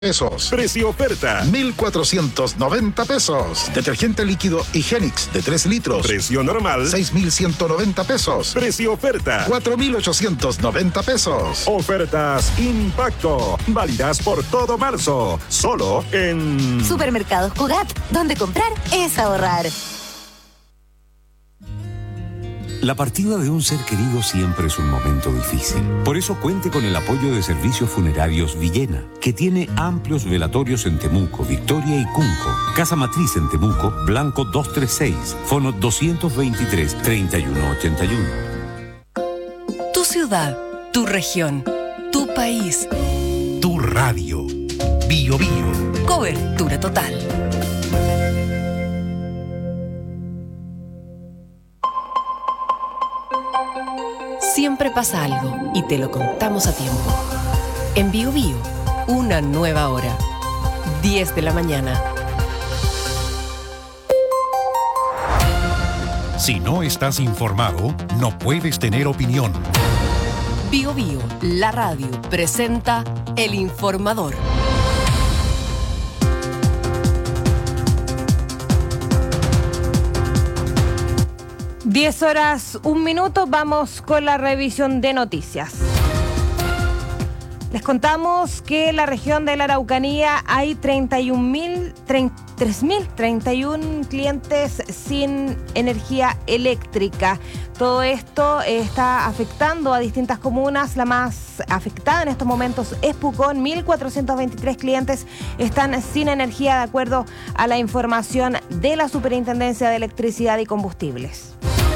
pesos. Precio oferta 1,490 pesos. Detergente líquido Higienix de 3 litros. Precio normal 6,190 pesos. Precio oferta 4,890 pesos. Ofertas Impacto, válidas por todo marzo, solo en Supermercados Cugat, donde comprar es ahorrar. La partida de un ser querido siempre es un momento difícil. Por eso cuente con el apoyo de Servicios Funerarios Villena, que tiene amplios velatorios en Temuco, Victoria y Cunco. Casa Matriz en Temuco, Blanco 236, Fono 223-3181. Tu ciudad, tu región, tu país. Tu radio. Bio Bio. Cobertura total. Siempre pasa algo y te lo contamos a tiempo. En Bio Bio, una nueva hora. 10 de la mañana. Si no estás informado, no puedes tener opinión. Bio Bio, la radio, presenta El Informador. 10:01, vamos con la revisión de noticias. Les contamos que en la región de la Araucanía hay 3.031 clientes sin energía eléctrica. Todo esto está afectando a distintas comunas. La más afectada en estos momentos es Pucón. 1.423 clientes están sin energía, de acuerdo a la información de la Superintendencia de Electricidad y Combustibles.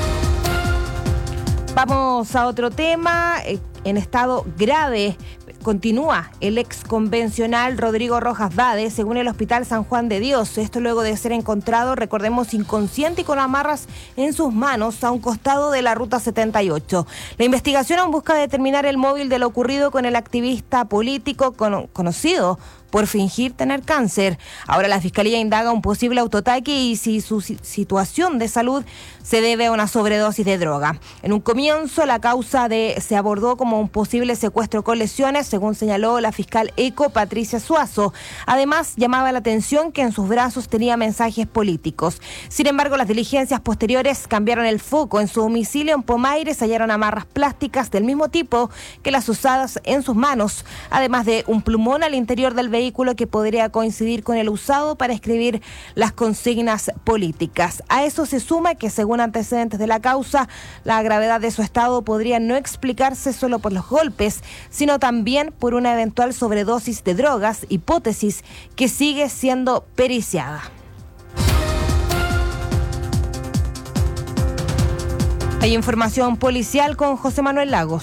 Vamos a otro tema. En estado grave continúa el ex convencional Rodrigo Rojas Vade, según el Hospital San Juan de Dios. Esto luego de ser encontrado, recordemos, inconsciente y con amarras en sus manos a un costado de la Ruta 78. La investigación busca determinar el móvil de lo ocurrido con el activista político conocido por fingir tener cáncer. Ahora la Fiscalía indaga un posible autoataque y si su situación de salud se debe a una sobredosis de droga. En un comienzo, la causa se abordó como un posible secuestro con lesiones, según señaló la fiscal ECO Patricia Suazo. Además, llamaba la atención que en sus brazos tenía mensajes políticos. Sin embargo, las diligencias posteriores cambiaron el foco. En su domicilio en Pomaire se hallaron amarras plásticas del mismo tipo que las usadas en sus manos, además de un plumón al interior del vehículo que podría coincidir con el usado para escribir las consignas políticas. A eso se suma que, según antecedentes de la causa, la gravedad de su estado podría no explicarse solo por los golpes, sino también por una eventual sobredosis de drogas, hipótesis que sigue siendo periciada. Hay información policial con José Manuel Lagos.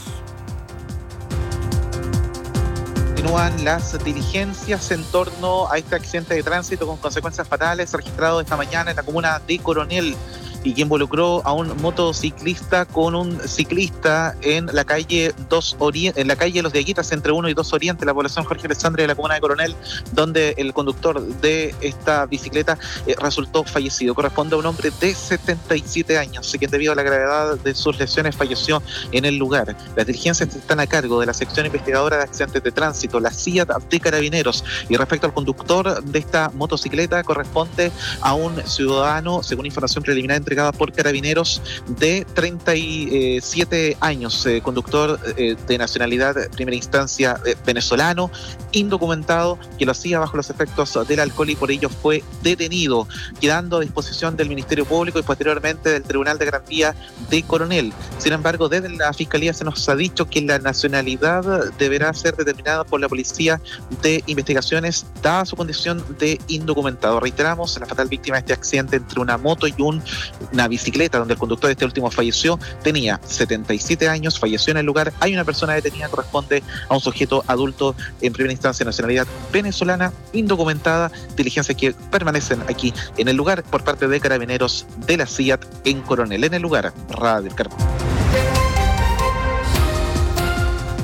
Continúan las diligencias en torno a este accidente de tránsito con consecuencias fatales registrado esta mañana en la comuna de Coronel y que involucró a un motociclista con un ciclista en la calle en la calle Los Diaguitas, entre 1 y 2 Oriente, la población Jorge Alessandri de la comuna de Coronel, donde el conductor de esta bicicleta resultó fallecido. Corresponde a un hombre de 77 años, quien debido a la gravedad de sus lesiones falleció en el lugar. Las diligencias están a cargo de la sección investigadora de accidentes de tránsito, la CIA de Carabineros, y respecto al conductor de esta motocicleta corresponde a un ciudadano, según información preliminar entregada por Carabineros, de 37 años, conductor de nacionalidad primera instancia venezolano, indocumentado, que lo hacía bajo los efectos del alcohol y por ello fue detenido, quedando a disposición del Ministerio Público y posteriormente del Tribunal de Garantía de Coronel. Sin embargo, desde la Fiscalía se nos ha dicho que la nacionalidad deberá ser determinada por la Policía de Investigaciones, dada su condición de indocumentado. Reiteramos, la fatal víctima de este accidente entre una moto y una bicicleta, donde el conductor de este último falleció, tenía 77 años, falleció en el lugar. Hay una persona detenida, corresponde a un sujeto adulto en primera instancia, nacionalidad venezolana, indocumentada, diligencias que permanecen aquí en el lugar por parte de Carabineros de la CIA en Coronel. En el lugar, Radio El Carmen.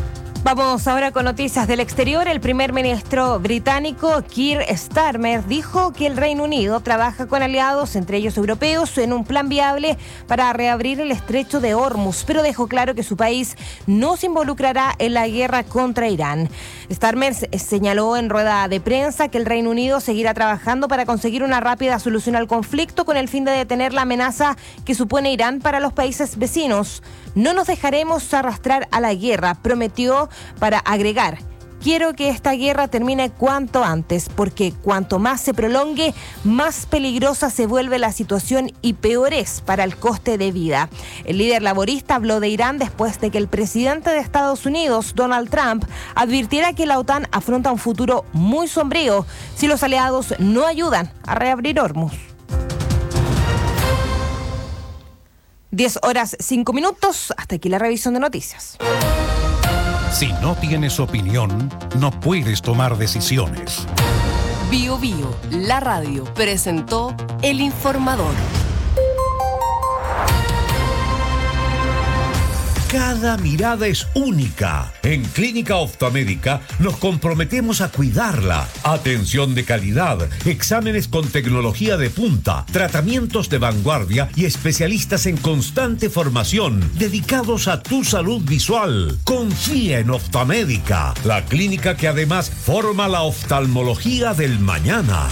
Vamos ahora con noticias del exterior. El primer ministro británico Keir Starmer dijo que el Reino Unido trabaja con aliados, entre ellos europeos, en un plan viable para reabrir el estrecho de Hormuz, pero dejó claro que su país no se involucrará en la guerra contra Irán. Starmer señaló en rueda de prensa que el Reino Unido seguirá trabajando para conseguir una rápida solución al conflicto con el fin de detener la amenaza que supone Irán para los países vecinos. No nos dejaremos arrastrar a la guerra, prometió, para agregar: quiero que esta guerra termine cuanto antes, porque cuanto más se prolongue, más peligrosa se vuelve la situación y peor es para el coste de vida. El líder laborista habló de Irán después de que el presidente de Estados Unidos, Donald Trump, advirtiera que la OTAN afronta un futuro muy sombrío si los aliados no ayudan a reabrir Hormuz. 10:05. Hasta aquí la revisión de noticias. Si no tienes opinión, no puedes tomar decisiones. Bio Bio, la radio, presentó El Informador. Cada mirada es única. En Clínica Optomédica nos comprometemos a cuidarla. Atención de calidad, exámenes con tecnología de punta, tratamientos de vanguardia y especialistas en constante formación dedicados a tu salud visual. Confía en Optomédica, la clínica que además forma la oftalmología del mañana.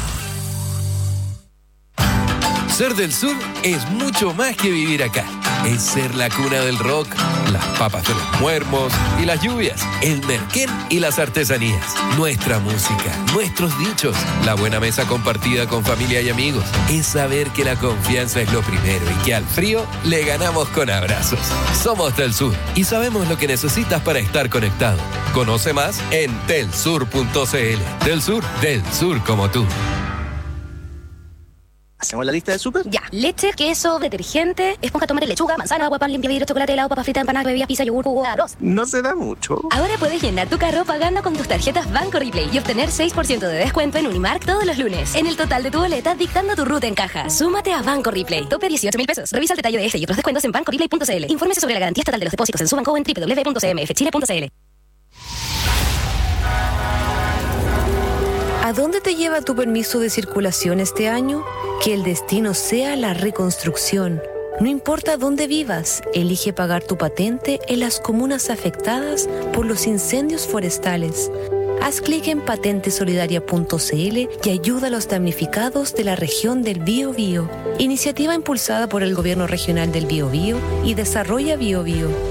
Ser del sur es mucho más que vivir acá. Es ser la cuna del rock, las papas de los muermos y las lluvias, el merquén y las artesanías, nuestra música, nuestros dichos, la buena mesa compartida con familia y amigos. Es saber que la confianza es lo primero y que al frío le ganamos con abrazos. Somos del sur y sabemos lo que necesitas para estar conectado. Conoce más en telsur.cl. Del sur como tú. ¿Hacemos la lista de súper? Ya. Leche, queso, detergente, esponja, tomate, lechuga, manzana, agua, pan, limpia, vidrio, chocolate, helado, papa frita, empanada, bebida, pizza, yogur, jugo, arroz. No se da mucho. Ahora puedes llenar tu carro pagando con tus tarjetas Banco Replay y obtener 6% de descuento en Unimark todos los lunes. En el total de tu boleta, dictando tu ruta en caja. Súmate a Banco Replay. Tope 18.000 pesos. Revisa el detalle de este y otros descuentos en bancoreplay.cl. Infórmese sobre la garantía estatal de los depósitos en su banco o en www.cmfchile.cl. ¿A dónde te lleva tu permiso de circulación este año? Que el destino sea la reconstrucción. No importa dónde vivas, elige pagar tu patente en las comunas afectadas por los incendios forestales. Haz clic en patentesolidaria.cl y ayuda a los damnificados de la región del Biobío. Iniciativa impulsada por el Gobierno Regional del Biobío y Desarrolla Biobío.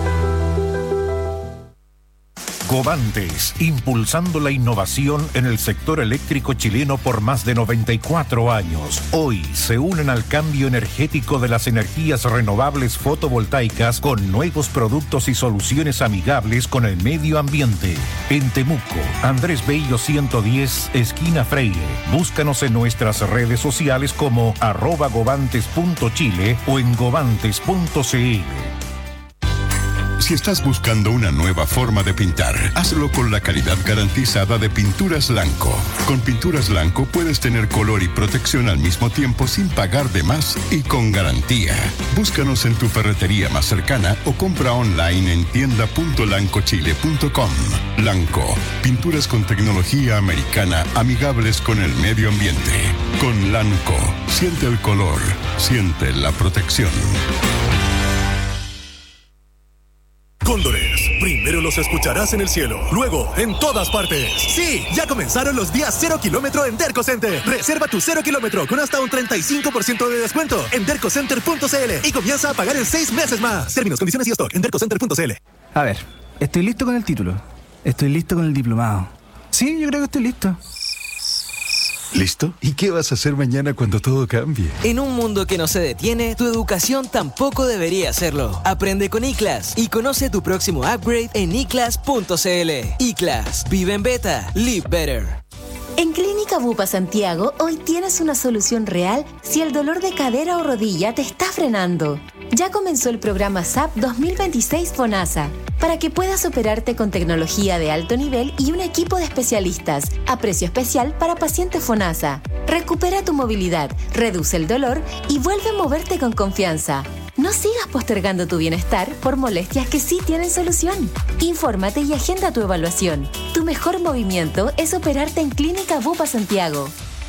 Covantes, impulsando la innovación en el sector eléctrico chileno por más de 94 años. Hoy se unen al cambio energético de las energías renovables fotovoltaicas con nuevos productos y soluciones amigables con el medio ambiente. En Temuco, Andrés Bello 110, esquina Freire. Búscanos en nuestras redes sociales como @govantes.chile o en govantes.cl. Si estás buscando una nueva forma de pintar, hazlo con la calidad garantizada de Pinturas Lanco. Con Pinturas Lanco puedes tener color y protección al mismo tiempo sin pagar de más y con garantía. Búscanos en tu ferretería más cercana o compra online en tienda.lancochile.com. Lanco, pinturas con tecnología americana amigables con el medio ambiente. Con Lanco, siente el color, siente la protección. Cóndores, primero los escucharás en el cielo, luego en todas partes. Sí, ya comenzaron los días 0 kilómetro en Derco Center. Reserva tu 0 kilómetro con hasta un 35% de descuento en dercocenter.cl y comienza a pagar en 6 meses más. Términos, condiciones y stock en dercocenter.cl. A ver, estoy listo con el título. Estoy listo con el diplomado. Sí, yo creo que estoy listo. ¿Listo? ¿Y qué vas a hacer mañana cuando todo cambie? En un mundo que no se detiene, tu educación tampoco debería hacerlo. Aprende con iClass y conoce tu próximo upgrade en iclass.cl. iClass. Vive en beta. Live better. En Clínica Bupa Santiago, hoy tienes una solución real si el dolor de cadera o rodilla te está frenando. Ya comenzó el programa SAP 2026 FONASA, para que puedas operarte con tecnología de alto nivel y un equipo de especialistas, a precio especial para pacientes FONASA. Recupera tu movilidad, reduce el dolor y vuelve a moverte con confianza. No sigas postergando tu bienestar por molestias que sí tienen solución. Infórmate y agenda tu evaluación. Tu mejor movimiento es operarte en Clínica Bupa Santiago.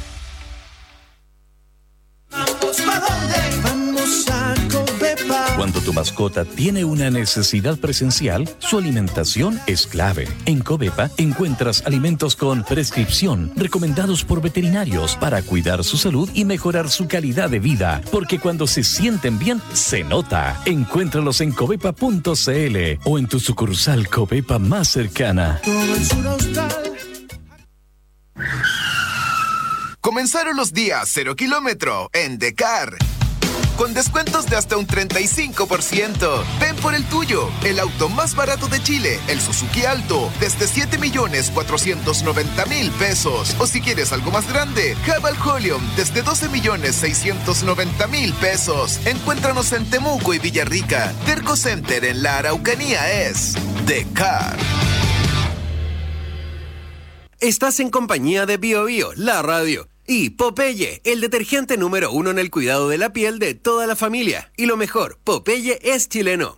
Cuando tu mascota tiene una necesidad presencial, su alimentación es clave. En Covepa encuentras alimentos con prescripción, recomendados por veterinarios para cuidar su salud y mejorar su calidad de vida. Porque cuando se sienten bien, se nota. Encuéntralos en covepa.cl o en tu sucursal Covepa más cercana. Comenzaron los días 0 kilómetro en Decar. Con descuentos de hasta un 35%. Ven por el tuyo, el auto más barato de Chile, el Suzuki Alto, desde 7.490.000 pesos. O si quieres algo más grande, Haval Holium, desde 12.690.000 pesos. Encuéntranos en Temuco y Villarrica. Terco Center en la Araucanía es Decar. Estás en compañía de Bio Bio, la radio. Y Popeye, el detergente número 1 en el cuidado de la piel de toda la familia. Y lo mejor, Popeye es chileno.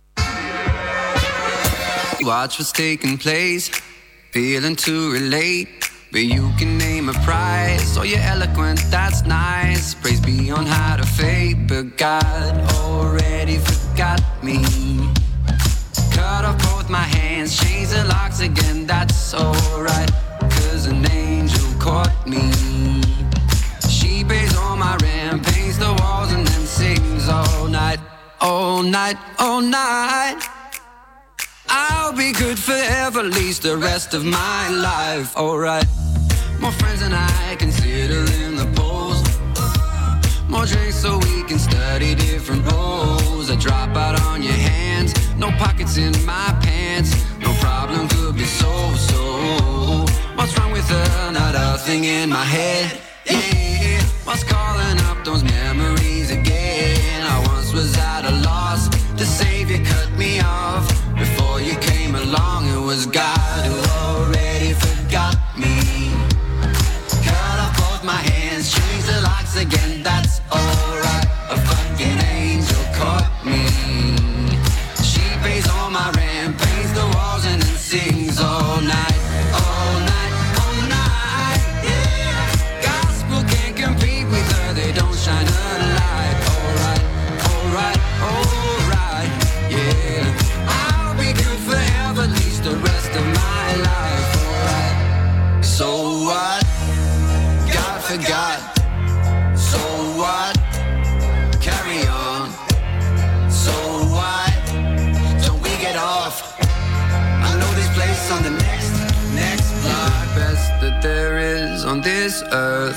Watch what's taking place, feeling to relate. But you can name a prize, or you're eloquent, that's nice. Praise be on high to fate, but God already forgot me. Cut off both my hands, change the locks again, that's alright. 'Cause an angel caught me. She pays all my rent, paints the walls and then sings all night, all night, all night. I'll be good forever, at least the rest of my life, alright. More friends than I consider in the polls. More drinks so we can study different roles. A drop out on your hands, no pockets in my pants. No problem could be solved, so what's wrong with another thing in my head? Yeah, what's calling up those memories again? I once was at a loss to save you, cut me off. Before you came along, it was God who already forgot me. Cut off both my hands, change the locks again, that's alright. A fucking angel caught me. She pays all my rent, paints the walls and then sings all night, all night, all night, yeah. Gospel can't compete with her, they don't shine a light. Alright, alright, alright, yeah. I'll be good forever, at least the rest of my life, alright. So what? God forgot. So what? Carry on. So what? Don't we get off? I know this place on the next block. Best that there is on this earth.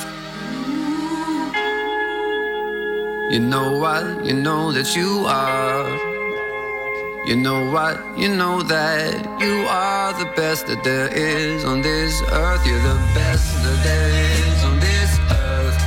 You know what? You know that you are. You know what? You know that you are the best that there is on this earth. You're the best that there is on this earth.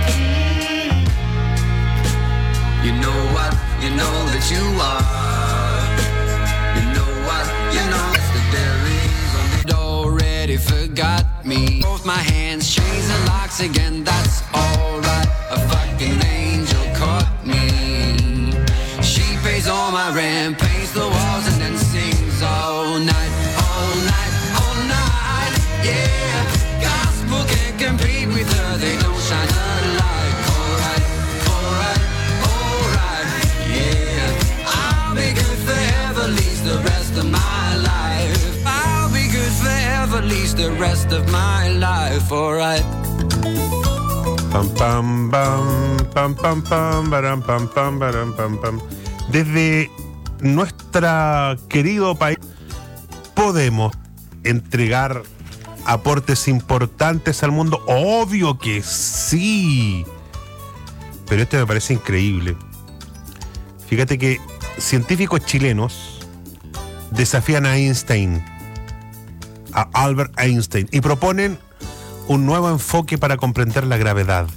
You know what? You know that you are. You know what? You know that there is on this. Already forgot me. Both my hands change the locks again. That's alright. A fucking angel caught me. She pays all my rent, paints the walls and then sings all night, all night, all night. Yeah, gospel can't compete with her. They don't shine a light. Alright, alright, alright. Yeah, I'll be good forever, at least the rest of my life. I'll be good forever, at least the rest of my life. Alright. Pam pam pam pam pam pam baram pam pam baram pam pam. Desde nuestro querido país podemos entregar aportes importantes al mundo. Obvio que sí. Pero esto me parece increíble. Fíjate que científicos chilenos desafían a Einstein, a Albert Einstein, y proponen un nuevo enfoque para comprender la gravedad.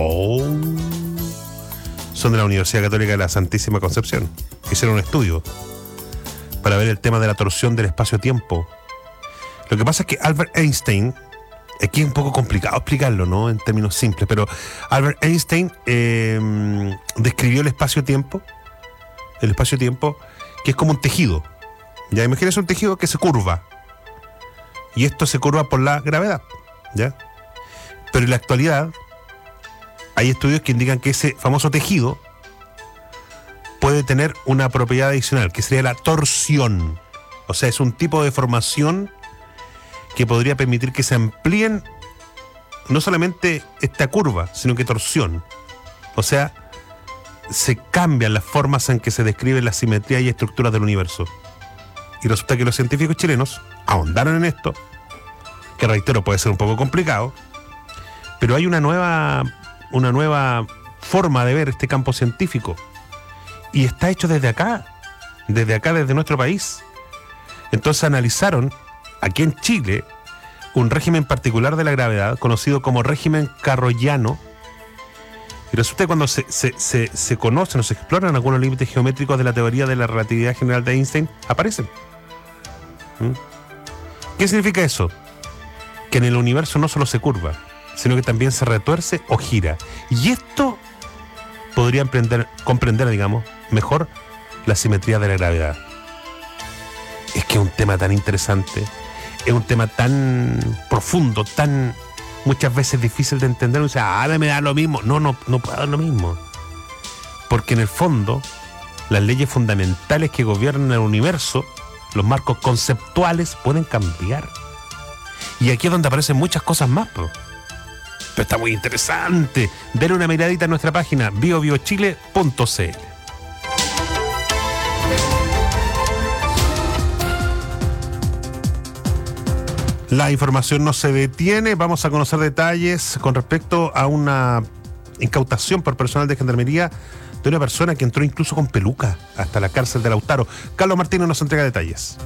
Son de la Universidad Católica de la Santísima Concepción. Hicieron un estudio para ver el tema de la torsión del espacio-tiempo. Lo que pasa es que Albert Einstein, aquí es un poco complicado explicarlo, ¿no? En términos simples, pero Albert Einstein describió el espacio-tiempo el espacio-tiempo, que es como un tejido. Ya, imagínense un tejido que se curva. Y esto se curva por la gravedad, ¿ya? Pero en la actualidad hay estudios que indican que ese famoso tejido puede tener una propiedad adicional, que sería la torsión. O sea, es un tipo de deformación que podría permitir que se amplíen no solamente esta curva, sino que torsión. O sea, se cambian las formas en que se describen las simetrías y estructuras del universo. Y resulta que los científicos chilenos ahondaron en esto, que reitero puede ser un poco complicado, pero hay una nueva forma de ver este campo científico. Y está hecho desde acá, desde nuestro país. Entonces analizaron, aquí en Chile, un régimen particular de la gravedad, conocido como régimen carrollano. Y resulta que cuando se conocen o se exploran algunos límites geométricos de la teoría de la relatividad general de Einstein, aparecen. ¿Qué significa eso? Que en el universo no solo se curva, sino que también se retuerce o gira. Y esto podría comprender, digamos, mejor la simetría de la gravedad. Es que es un tema tan interesante, es un tema tan profundo, tan muchas veces difícil de entender. O sea, me da lo mismo. No puede dar lo mismo. Porque en el fondo, las leyes fundamentales que gobiernan el universo, los marcos conceptuales, pueden cambiar. Y aquí es donde aparecen muchas cosas más, Pero está muy interesante. Denle una miradita a nuestra página biobiochile.cl. La información no se detiene. Vamos a conocer detalles con respecto a una incautación por personal de Gendarmería de una persona que entró incluso con peluca hasta la cárcel de Lautaro. Carlos Martínez nos entrega detalles.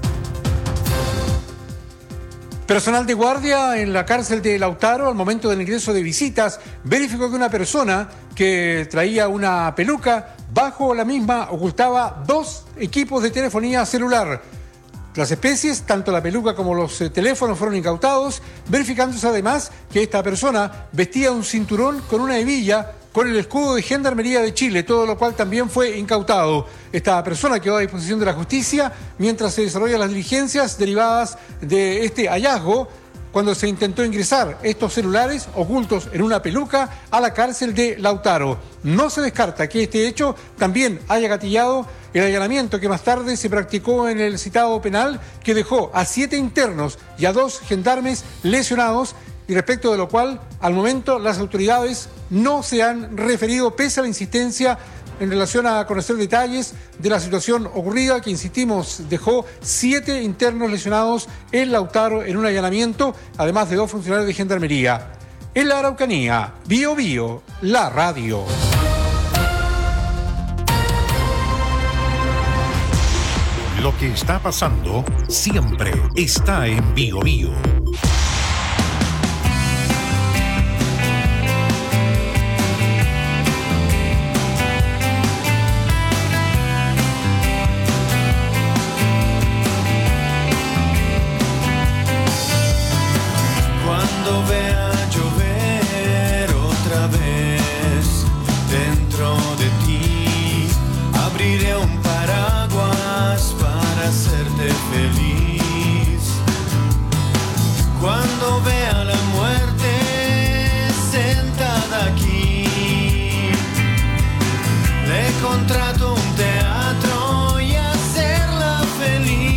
Personal de guardia en la cárcel de Lautaro, al momento del ingreso de visitas, verificó que una persona que traía una peluca, bajo la misma ocultaba 2 equipos de telefonía celular. Las especies, tanto la peluca como los teléfonos, fueron incautados, verificándose además que esta persona vestía un cinturón con una hebilla con el escudo de Gendarmería de Chile, todo lo cual también fue incautado. Esta persona quedó a disposición de la justicia mientras se desarrollan las diligencias derivadas de este hallazgo cuando se intentó ingresar estos celulares ocultos en una peluca a la cárcel de Lautaro. No se descarta que este hecho también haya gatillado el allanamiento que más tarde se practicó en el citado penal, que dejó a 7 internos y a 2 gendarmes lesionados, y respecto de lo cual, al momento, las autoridades no se han referido, pese a la insistencia en relación a conocer detalles de la situación ocurrida, que, insistimos, dejó 7 internos lesionados en Lautaro en un allanamiento, además de 2 funcionarios de Gendarmería. En la Araucanía, Bio Bio, la radio. Lo que está pasando siempre está en Bio Bio. Cuando vea llover otra vez dentro de ti, abriré un paraguas para hacerte feliz. Cuando vea la muerte sentada aquí, le contrato un teatro y hacerla feliz.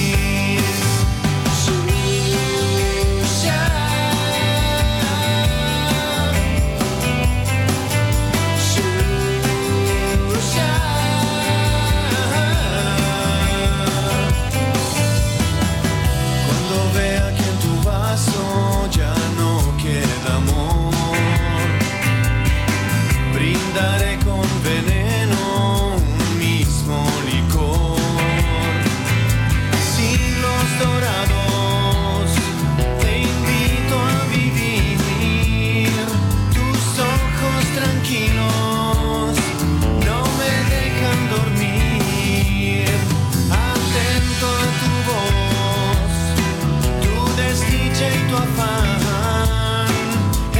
Ya no queda amor, brindaré con veneno un mismo licor. Siglos dorados, te invito a vivir. Tus ojos tranquilos no me dejan dormir. Atento a tu voz, tu desdicha y tu afán,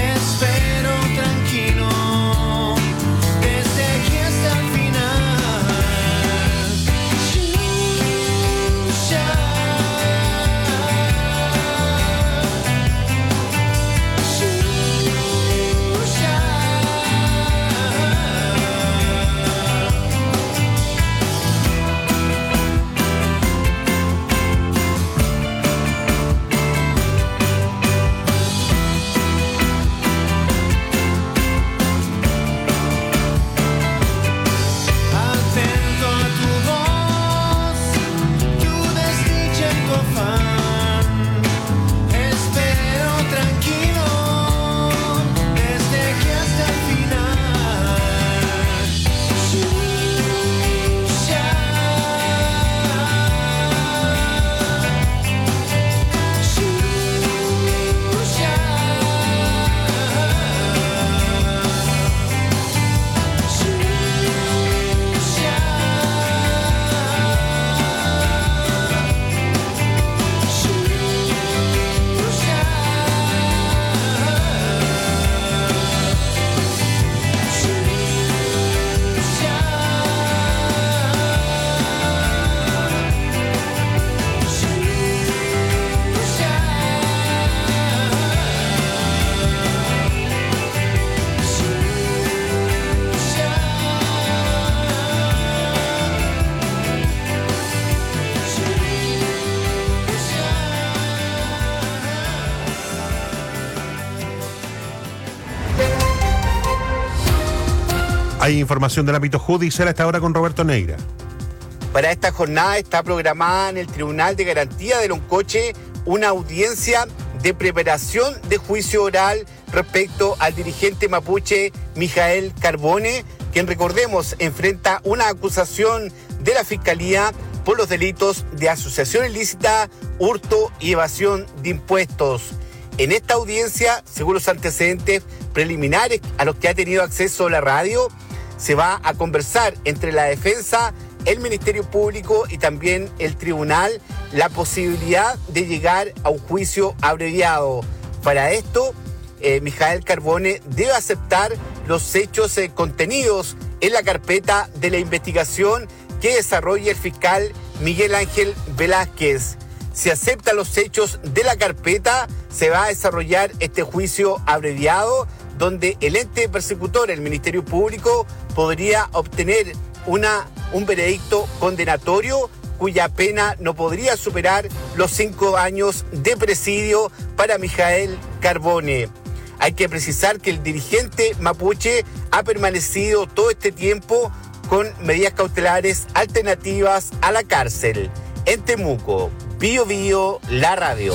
Hay información del ámbito judicial a esta hora con Roberto Neira. Para esta jornada está programada en el Tribunal de Garantía de Loncoche una audiencia de preparación de juicio oral respecto al dirigente mapuche Mijael Carbone, quien, recordemos, enfrenta una acusación de la Fiscalía por los delitos de asociación ilícita, hurto y evasión de impuestos. En esta audiencia, según los antecedentes preliminares a los que ha tenido acceso la radio, se va a conversar entre la defensa, el Ministerio Público y también el tribunal la posibilidad de llegar a un juicio abreviado. Para esto, Mijael Carbone debe aceptar los hechos contenidos en la carpeta de la investigación que desarrolla el fiscal Miguel Ángel Velázquez. Si acepta los hechos de la carpeta, se va a desarrollar este juicio abreviado, donde el ente persecutor, el Ministerio Público, podría obtener un veredicto condenatorio cuya pena no podría superar los 5 años de presidio para Mijael Carbone. Hay que precisar que el dirigente mapuche ha permanecido todo este tiempo con medidas cautelares alternativas a la cárcel. En Temuco, Bío Bío, la radio.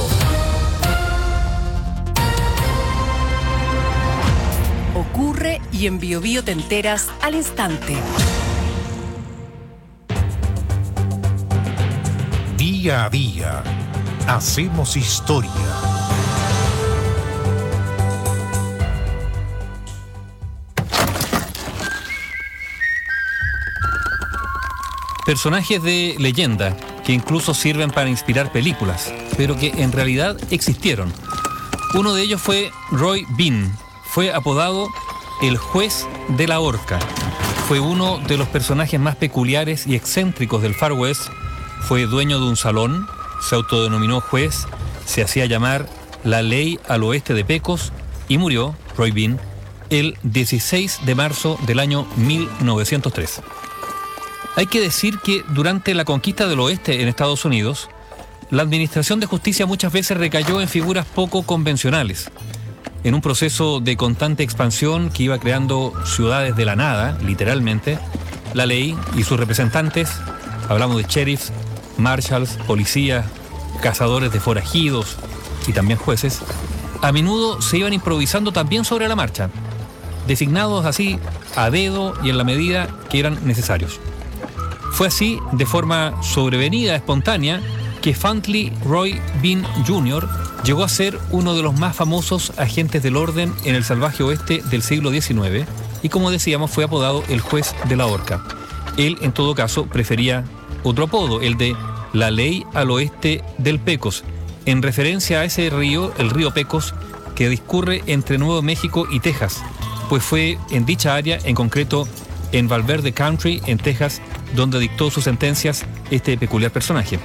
Ocurre y en Bío Bío te enteras al instante. Día a día, hacemos historia. Personajes de leyenda que incluso sirven para inspirar películas, pero que en realidad existieron. Uno de ellos fue Roy Bean. Fue apodado el juez de la horca. Fue uno de los personajes más peculiares y excéntricos del Far West. Fue dueño de un salón, se autodenominó juez, se hacía llamar la ley al oeste de Pecos y murió, Roy Bean, el 16 de marzo del año 1903. Hay que decir que durante la conquista del oeste en Estados Unidos, la administración de justicia muchas veces recayó en figuras poco convencionales. En un proceso de constante expansión que iba creando ciudades de la nada, literalmente, la ley y sus representantes, hablamos de sheriffs, marshals, policías, cazadores de forajidos y también jueces, a menudo se iban improvisando también sobre la marcha, designados así a dedo y en la medida que eran necesarios. Fue así, de forma sobrevenida, espontánea, que Fantley Roy Bean Jr. llegó a ser uno de los más famosos agentes del orden en el salvaje oeste del siglo XIX y, como decíamos, fue apodado el juez de la horca. Él, en todo caso, prefería otro apodo, el de la ley al oeste del Pecos, en referencia a ese río, el río Pecos, que discurre entre Nuevo México y Texas, pues fue en dicha área, en concreto en Valverde Country, en Texas, donde dictó sus sentencias este peculiar personaje.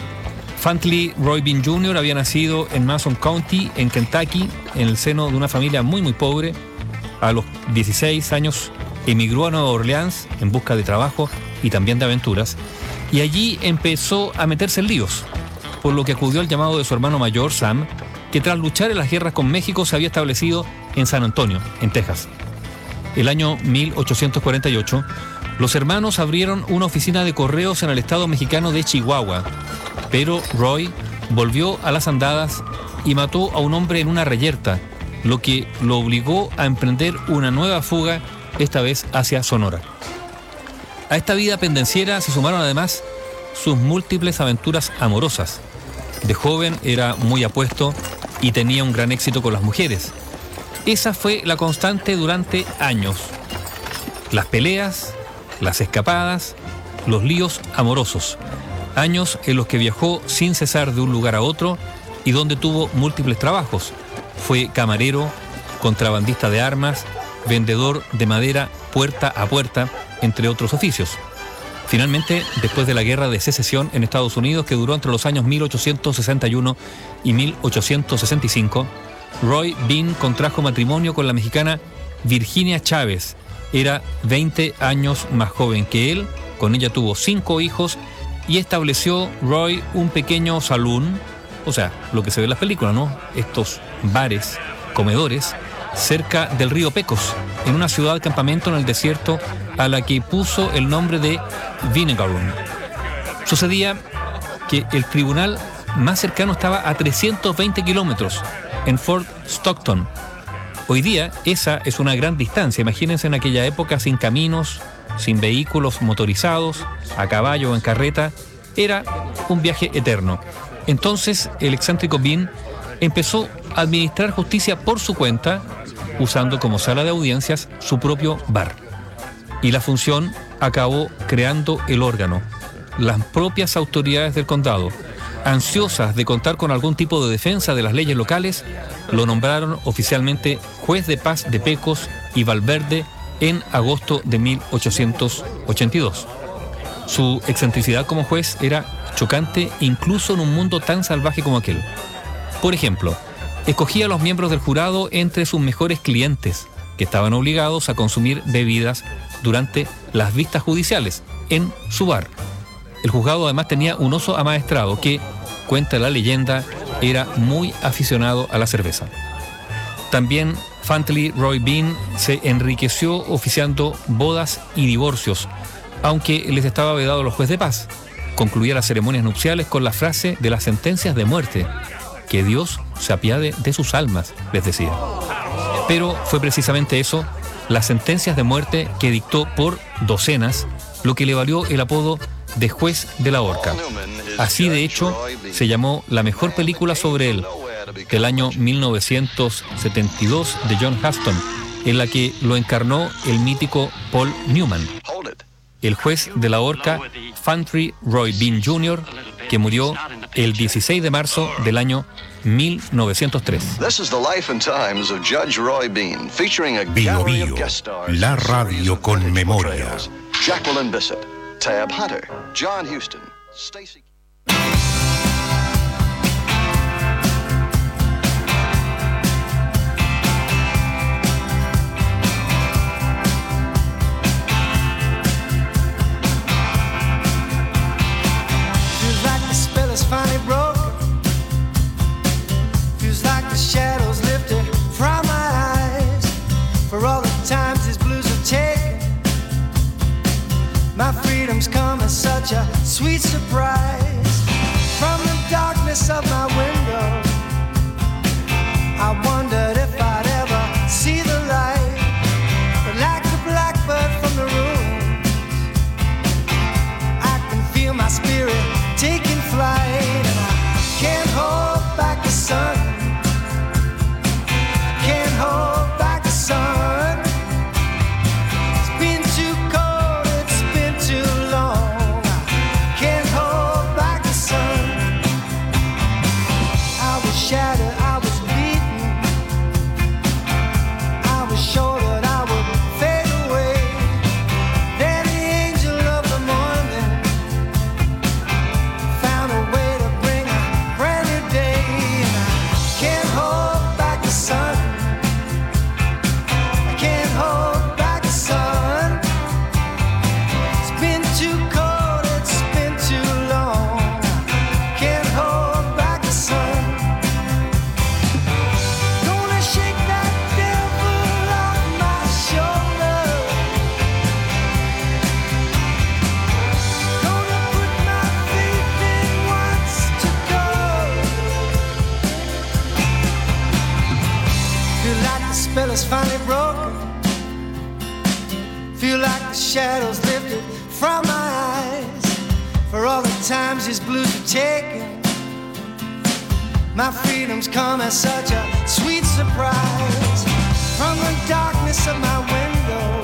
Fantley Roy Bean Jr. había nacido en Mason County, en Kentucky, en el seno de una familia muy pobre. A los 16 años emigró a Nueva Orleans en busca de trabajo y también de aventuras, y allí empezó a meterse en líos, por lo que acudió al llamado de su hermano mayor, Sam, que tras luchar en las guerras con México se había establecido en San Antonio, en Texas. El año 1848, los hermanos abrieron una oficina de correos en el estado mexicano de Chihuahua, pero Roy volvió a las andadas y mató a un hombre en una reyerta, lo que lo obligó a emprender una nueva fuga, esta vez hacia Sonora. A esta vida pendenciera se sumaron además sus múltiples aventuras amorosas. De joven era muy apuesto y tenía un gran éxito con las mujeres. Esa fue la constante durante años. Las peleas, las escapadas, los líos amorosos. Años en los que viajó sin cesar de un lugar a otro y donde tuvo múltiples trabajos. Fue camarero, contrabandista de armas, vendedor de madera puerta a puerta, entre otros oficios. Finalmente, después de la Guerra de Secesión en Estados Unidos, que duró entre los años 1861 y 1865, Roy Bean contrajo matrimonio con la mexicana Virginia Chávez. Era 20 años más joven que él, con ella tuvo 5 hijos y estableció Roy un pequeño salón, o sea, lo que se ve en las películas, ¿no? Estos bares, comedores, cerca del río Pecos, en una ciudad campamento en el desierto a la que puso el nombre de Vinegar Room. Sucedía que el tribunal más cercano estaba a 320 kilómetros, en Fort Stockton. Hoy día esa es una gran distancia. Imagínense en aquella época sin caminos, sin vehículos motorizados, a caballo o en carreta. Era un viaje eterno. Entonces el excéntrico Bean empezó a administrar justicia por su cuenta, usando como sala de audiencias su propio bar. Y la función acabó creando el órgano. Las propias autoridades del condado, ansiosas de contar con algún tipo de defensa de las leyes locales, lo nombraron oficialmente juez de paz de Pecos y Valverde en agosto de 1882. Su excentricidad como juez era chocante incluso en un mundo tan salvaje como aquel. Por ejemplo, escogía a los miembros del jurado entre sus mejores clientes, que estaban obligados a consumir bebidas durante las vistas judiciales en su bar. El juzgado además tenía un oso amaestrado que, cuenta la leyenda, era muy aficionado a la cerveza. También Fantley Roy Bean se enriqueció oficiando bodas y divorcios, aunque les estaba vedado a los jueces de paz. Concluía las ceremonias nupciales con la frase de las sentencias de muerte: que Dios se apiade de sus almas, les decía. Pero fue precisamente eso, las sentencias de muerte que dictó por docenas, lo que le valió el apodo de juez de la horca. Así, de hecho, se llamó la mejor película sobre él, del año 1972, de John Huston, en la que lo encarnó el mítico Paul Newman, el juez de la horca Fantley Roy Bean Jr., que murió el 16 de marzo del año 1903. Bio Bio, la radio con memoria. Jacqueline Bissett, Tab Hunter, John Huston, Stacy. Feels like the spell is finally broken. Feels like the shadows lifted from my eyes. For all the times these blues have taken, my freedom's come as such a sweet surprise. From the darkness of my window, I wondered if I'd ever see the light. But like the blackbird from the ruins, I can feel my spirit taking flight. And I can't hold back the sun, can't hold back the sun. Shattered, I was beaten, I was sure that I would fade away. Then the angel of the morning found a way to bring a brand new day. And I can't hold back the sun, I can't hold back the sun. It's been too cold, it's been too long, I can't hold back the sun. Spell is finally broken. Feel like the shadows lifted from my eyes. For all the times these blues have taken, my freedom's come as such a sweet surprise. From the darkness of my window,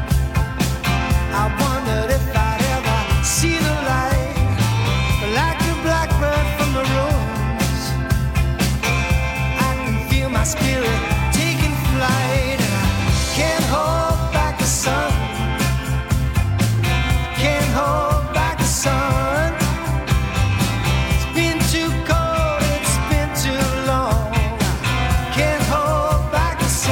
I wondered if I'd ever see the light. But like the blackbird from the ruins, I can feel my spirit taking flight. And I can't hold back the sun, can't hold back the sun. It's been too cold, it's been too long, I can't hold back the sun.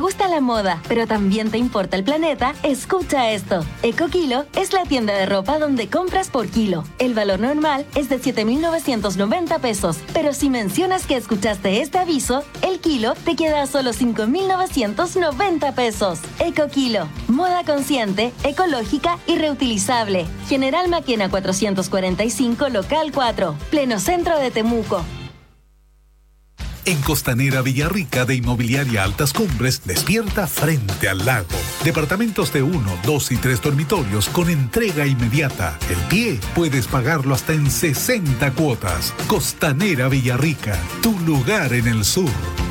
gusta la moda, pero también te importa el planeta, escucha esto. EcoKilo es la tienda de ropa donde compras por kilo. El valor normal es de 7.990 pesos, pero si mencionas que escuchaste este aviso, el kilo te queda a solo 5.990 pesos. EcoKilo, moda consciente, ecológica y reutilizable. General Maquena 445, local 4, pleno centro de Temuco. En Costanera Villarrica de Inmobiliaria Altas Cumbres despierta frente al lago. Departamentos de 1, 2 y 3 dormitorios con entrega inmediata. El pie puedes pagarlo hasta en 60 cuotas. Costanera Villarrica, tu lugar en el sur.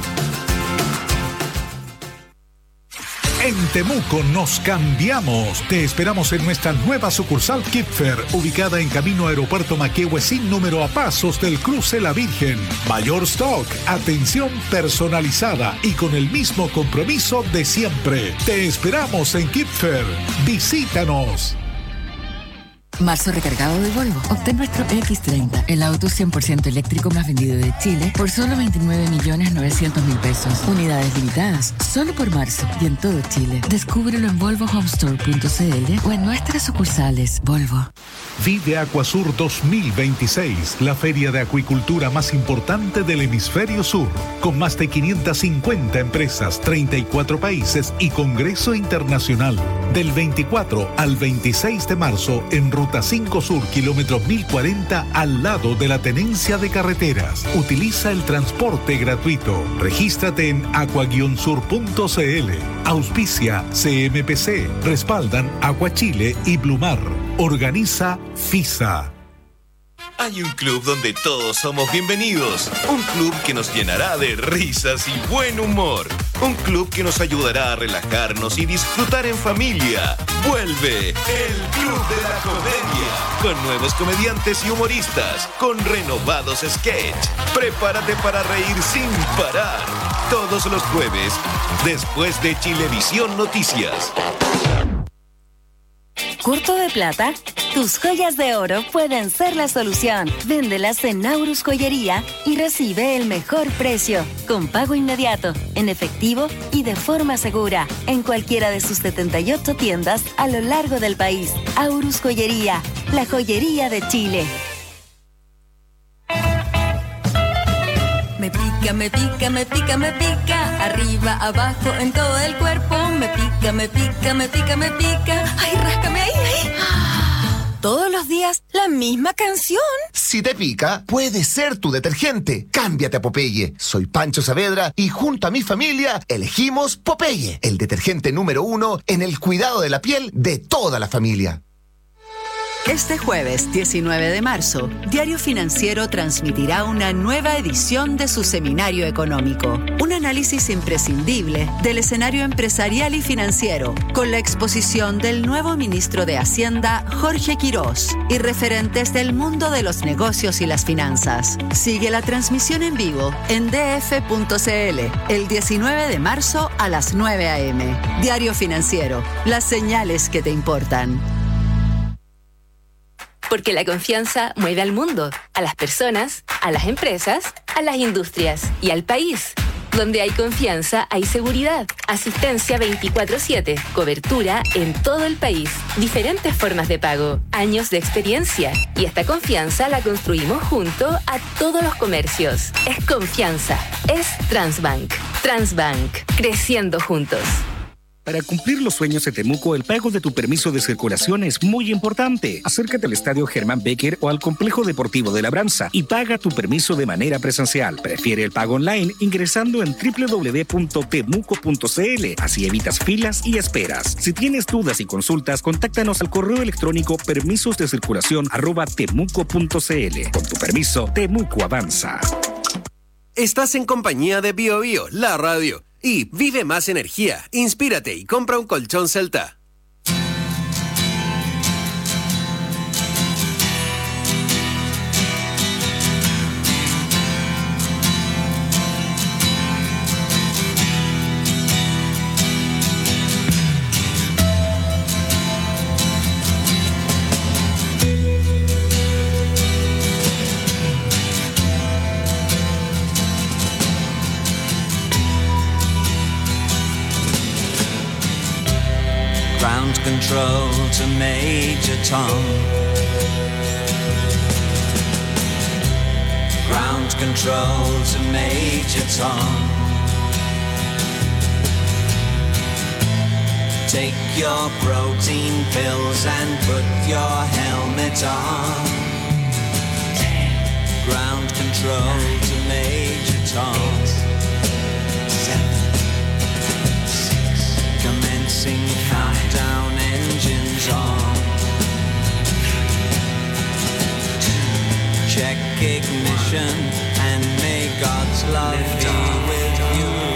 En Temuco nos cambiamos. Te esperamos en nuestra nueva sucursal Kipfer, ubicada en camino Aeropuerto Maquehue sin número a pasos del cruce La Virgen. Mayor stock, atención personalizada y con el mismo compromiso de siempre. Te esperamos en Kipfer. Visítanos. Marzo recargado de Volvo. Obtén nuestro X30, el auto 100% eléctrico más vendido de Chile, por solo 29.900.000 pesos. Unidades limitadas, solo por marzo y en todo Chile. Descúbrelo en volvohomestore.cl o en nuestras sucursales. Volvo. Vive Acuasur 2026, la feria de acuicultura más importante del hemisferio sur, con más de 550 empresas, 34 países y congreso internacional. Del 24 al 26 de marzo en Ruta 5 Sur, kilómetro 1040, al lado de la Tenencia de Carreteras. Utiliza el transporte gratuito. Regístrate en aqua-sur.cl. Auspicia CMPC. Respaldan Acuachile y Blumar. Organiza FISA. Hay un club donde todos somos bienvenidos. Un club que nos llenará de risas y buen humor. Un club que nos ayudará a relajarnos y disfrutar en familia. Vuelve el Club de la Comedia. Con nuevos comediantes y humoristas. Con renovados sketch. Prepárate para reír sin parar. Todos los jueves, después de Chilevisión Noticias. ¿Curto de plata? Tus joyas de oro pueden ser la solución. Véndelas en Naurus Joyería y recibe el mejor precio, con pago inmediato, en efectivo y de forma segura, en cualquiera de sus 78 tiendas a lo largo del país. Aurus Joyería, la joyería de Chile. Me pica, me pica, me pica, me pica. Arriba, abajo, en todo el cuerpo. Me pica, me pica, me pica, me pica. Ay, ráscame ahí, ahí. Todos los días, la misma canción. Si te pica, puede ser tu detergente. Cámbiate a Popeye. Soy Pancho Saavedra y junto a mi familia elegimos Popeye, el detergente número 1 en el cuidado de la piel de toda la familia. Este jueves 19 de marzo, Diario Financiero transmitirá una nueva edición de su seminario económico. Un análisis imprescindible del escenario empresarial y financiero, con la exposición del nuevo ministro de Hacienda, Jorge Quirós, y referentes del mundo de los negocios y las finanzas. Sigue la transmisión en vivo en df.cl el 19 de marzo a las 9 a.m. Diario Financiero, las señales que te importan. Porque la confianza mueve al mundo, a las personas, a las empresas, a las industrias y al país. Donde hay confianza, hay seguridad. Asistencia 24/7. Cobertura en todo el país. Diferentes formas de pago. Años de experiencia. Y esta confianza la construimos junto a todos los comercios. Es confianza. Es Transbank. Transbank. Creciendo juntos. Para cumplir los sueños de Temuco, el pago de tu permiso de circulación es muy importante. Acércate al Estadio Germán Becker o al Complejo Deportivo de Labranza y paga tu permiso de manera presencial. Prefiere el pago online ingresando en www.temuco.cl. Así evitas filas y esperas. Si tienes dudas y consultas, contáctanos al correo electrónico permisosdecirculacion@temuco.cl. Con tu permiso, Temuco avanza. Estás en compañía de Bio Bio, la radio. Y vive más energía, inspírate y compra un colchón Celta. control to Major Tom. Ground control to Major Tom. Take your protein pills and put your helmet on. 10. Ground control to Major Tom. 7, 6. Commencing countdown, engines on. 2. Check ignition and may God's love be with you.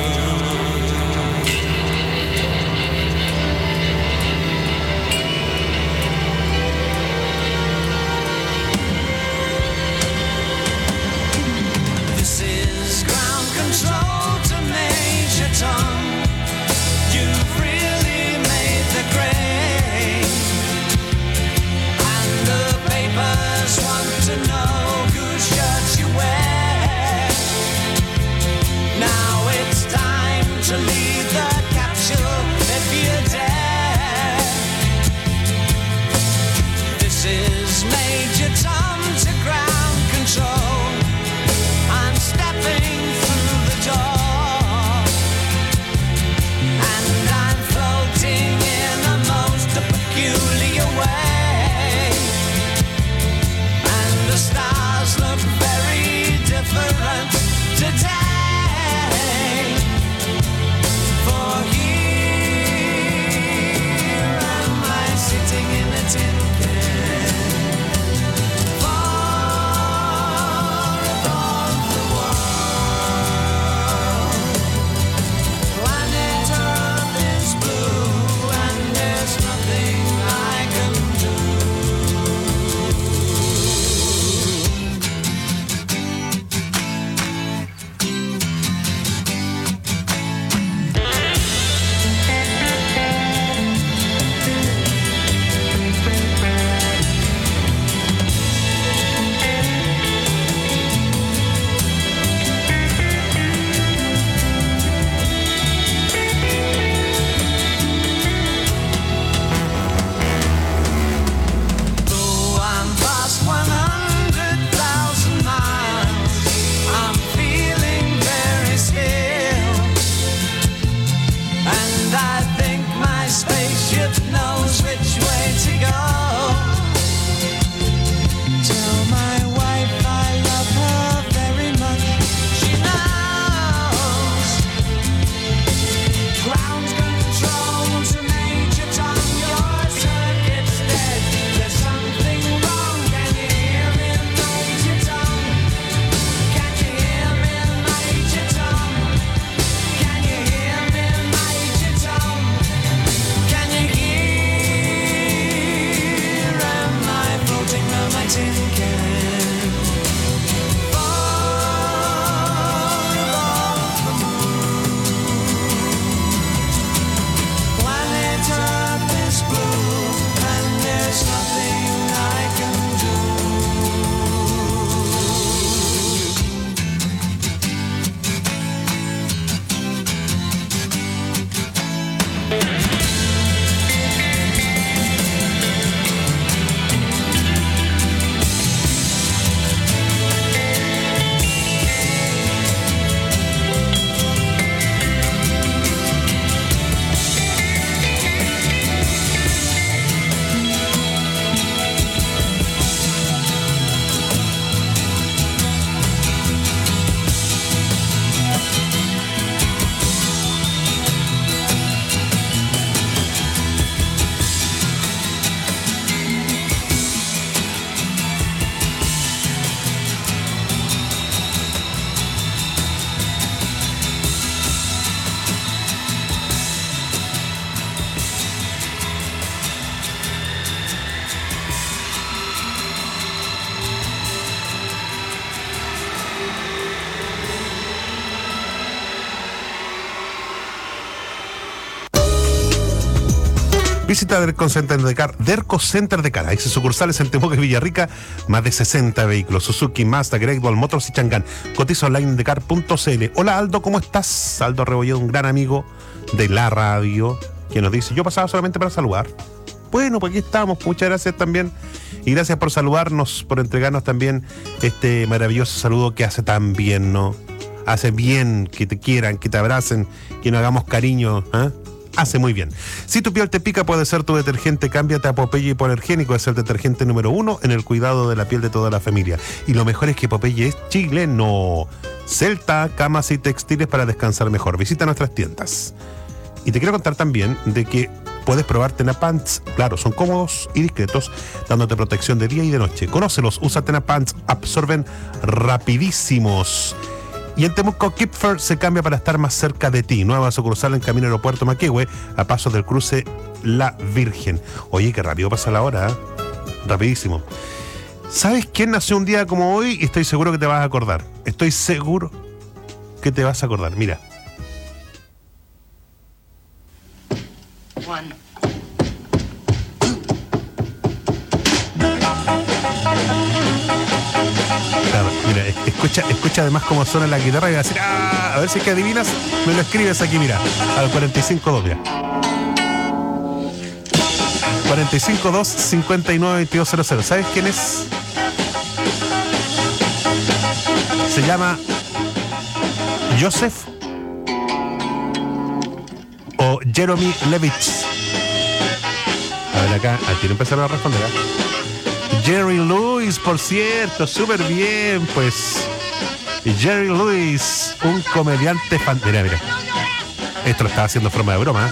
Control to Major Tom. You've really made the grade, and the papers want to know whose shirts you wear. Now it's time to leave the capsule if you dare. This is Major Tom to ground control. I'm stepping through the door, and I'm floating in a most peculiar way, and the stars look very different today. For here am I sitting in a tin can, far above the world. Planet Earth is blue, and there's nothing I can do. Though I'm past 100,000 miles, I'm feeling very still, and I think my spaceship knows which way to go. Tell my wife I love her very much. She knows. Ground control to Major Tom. Your circuit's dead. There's something wrong. Can you hear me, Major Tom? Can you hear me, Major Tom? Can you hear me, Major Tom? Can you hear? Am I floating on my tin can? Far above the moon. Planet Earth is blue, and there's nothing I can do. Visita Derco Center de Car, Derco Center de Car. Hay sucursales en Temuco y Villarrica, más de 60 vehículos. Suzuki, Mazda, Great Wall, Motors y Changán. Cotiza online de car.cl. Hola Aldo, ¿cómo estás? Aldo Rebolledo, un gran amigo de la radio, que nos dice, yo pasaba solamente para saludar. Bueno, pues aquí estamos. Muchas gracias también. Y gracias por saludarnos, por entregarnos también este maravilloso saludo que hace tan bien, ¿no? Hace bien que te quieran, que te abracen, que nos hagamos cariño, ¿eh? Hace muy bien. Si tu piel te pica, puede ser tu detergente. Cámbiate a Popeye Hipoalergénico. Es el detergente número 1 en el cuidado de la piel de toda la familia. Y lo mejor es que Popeye es chileno. Celta, camas y textiles para descansar mejor. Visita nuestras tiendas. Y te quiero contar también de que puedes probar Tenapants. Claro, son cómodos y discretos, dándote protección de día y de noche. Conócelos, usa Tenapants, absorben rapidísimos. Y en Temuco, Kipfer se cambia para estar más cerca de ti. Nueva sucursal en Camino Aeropuerto Maquehue, a pasos del cruce La Virgen. Oye, qué rápido pasa la hora, ¿eh? Rapidísimo. ¿Sabes quién nació un día como hoy? Y estoy seguro que te vas a acordar. Estoy seguro que te vas a acordar. Mira. One. Claro, mira, escucha además cómo suena la guitarra y va a decir, a ver si es que adivinas, me lo escribes aquí, mira, al 45-2, mira. 45-2-59-22-00. ¿Sabes quién es? Se llama Joseph o Jeremy Levitz. A ver acá, aquí no empezaron a responder, ¿eh? Jerry Lewis, por cierto, súper bien, pues. Jerry Lewis, un comediante fan. Mira, esto lo estaba haciendo en forma de broma, ¿eh?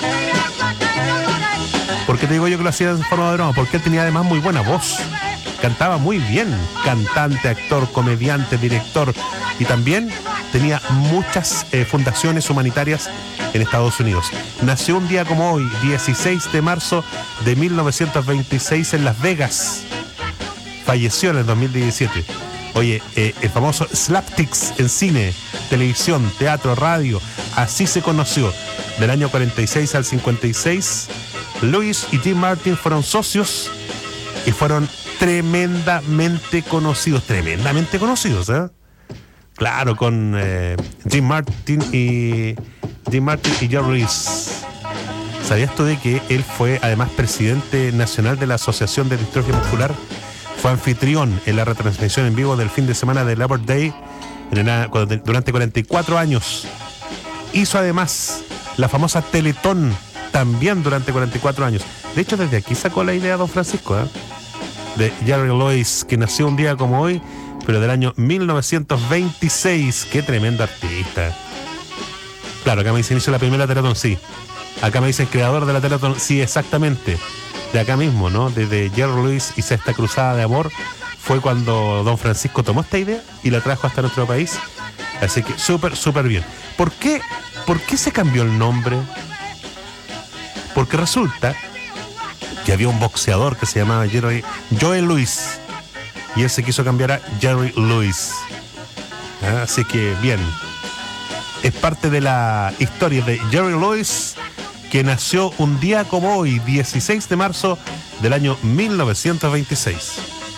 ¿Por qué te digo yo que lo hacía en forma de broma? Porque él tenía además muy buena voz. Cantaba muy bien. Cantante, actor, comediante, director. Y también tenía muchas fundaciones humanitarias en Estados Unidos. Nació un día como hoy, 16 de marzo de 1926 en Las Vegas. Falleció en el 2017. Oye, el famoso slapsticks en cine, televisión, teatro, radio, así se conoció. Del año 46 al 56, Lewis y Dean Martin fueron socios y fueron tremendamente conocidos, ¿eh? Claro, con Dean Martin y Jerry Lewis. ¿Sabías tú de que él fue además presidente nacional de la Asociación de Distrofia Muscular? Fue anfitrión en la retransmisión en vivo del fin de semana de Labor Day durante 44 años. Hizo además la famosa Teletón también durante 44 años. De hecho, desde aquí sacó la idea don Francisco, ¿eh? De Jerry Lewis, que nació un día como hoy, pero del año 1926. Qué tremendo artista. Claro, acá me dicen inicio la primera Teletón, sí. Acá me dicen creador de la Teletón, sí, exactamente. De acá mismo, ¿no? Desde Jerry Lewis y esta cruzada de amor fue cuando don Francisco tomó esta idea y la trajo hasta nuestro país. Así que súper bien. ¿Por qué se cambió el nombre? Porque resulta que había un boxeador que se llamaba Joe Louis y él se quiso cambiar a Jerry Lewis. Así que bien, es parte de la historia de Jerry Lewis, que nació un día como hoy, 16 de marzo del año 1926.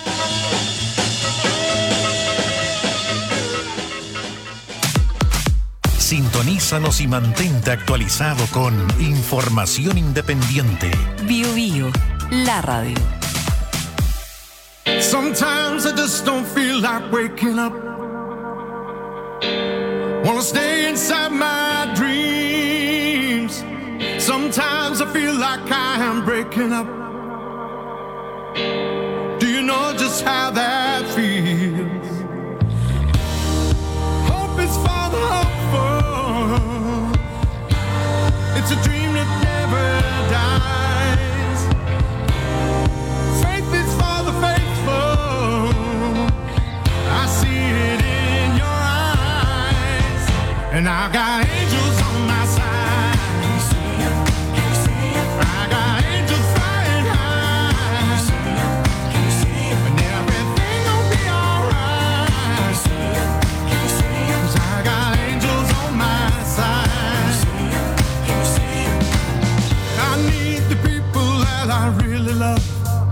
Sintonízanos y mantente actualizado con información independiente. Bio Bio, la radio. Sometimes I just don't feel like waking up. Wanna stay inside my dreams. Sometimes I feel like I am breaking up. Do you know just how that feels? Hope is for the hopeful. It's a dream that never dies. Faith is for the faithful. I see it in your eyes. And I got angels on my side. I really love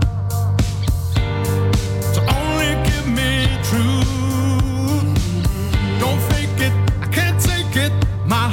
to only give me truth. Don't fake it, I can't take it. My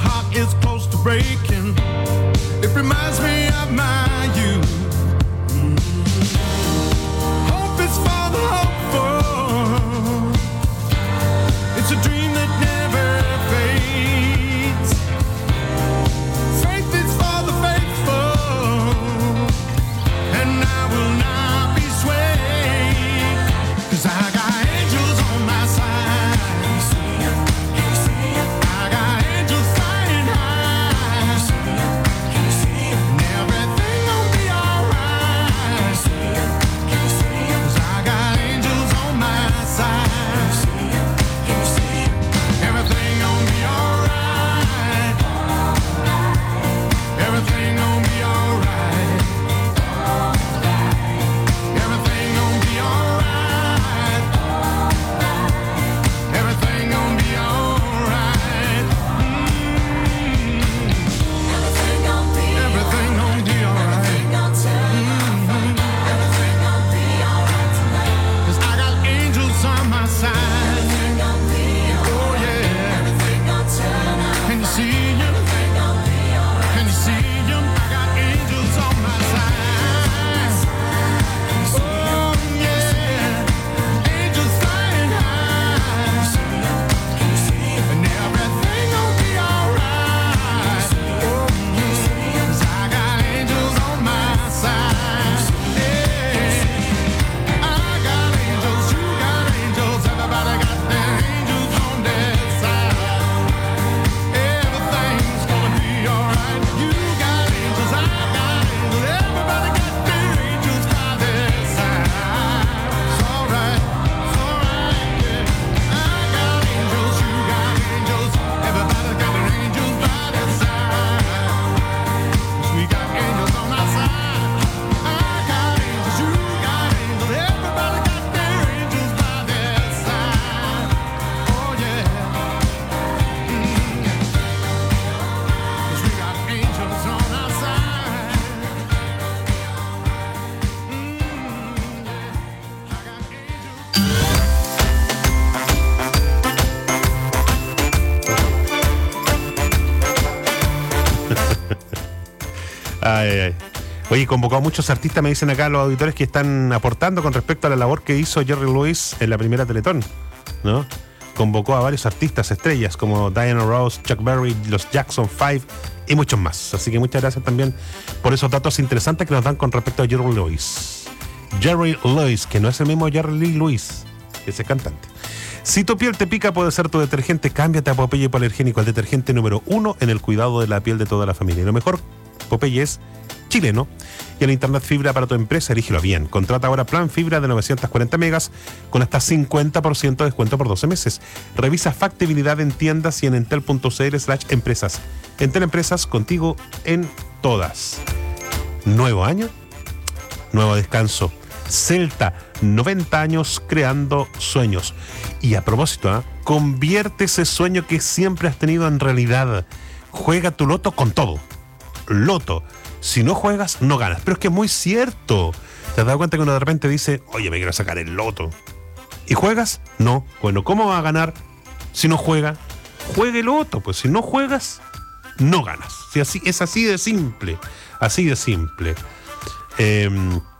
Ay. Oye, convocó a muchos artistas, me dicen acá los auditores, que están aportando con respecto a la labor que hizo Jerry Lewis en la primera Teletón, ¿no? Convocó a varios artistas estrellas como Diana Ross, Chuck Berry, los Jackson 5 y muchos más. Así que muchas gracias también por esos datos interesantes que nos dan con respecto a Jerry Lewis. Jerry Lewis, que no es el mismo Jerry Lee Lewis, que es el cantante. Si tu piel te pica, puede ser tu detergente. Cámbiate a Popeye Hipoalergénico, el detergente número 1 en el cuidado de la piel de toda la familia. Y lo mejor, Popeye es chileno, y el internet fibra para tu empresa, elígelo bien. Contrata ahora plan fibra de 940 megas con hasta 50% de descuento por 12 meses. Revisa factibilidad en tiendas y en entel.cl/empresas. Entel Empresas, contigo en todas. Nuevo año, nuevo descanso. Celta, 90 años creando sueños. Y a propósito, convierte ese sueño que siempre has tenido en realidad. Juega tu loto con todo. Loto. Si no juegas, no ganas. Pero es que es muy cierto. ¿Te has dado cuenta que uno de repente dice, oye, me quiero sacar el loto? ¿Y juegas? No. Bueno, ¿cómo va a ganar si no juega? Juegue el loto. Pues si no juegas, no ganas. Si así, es así de simple. Así de simple. ¿Qué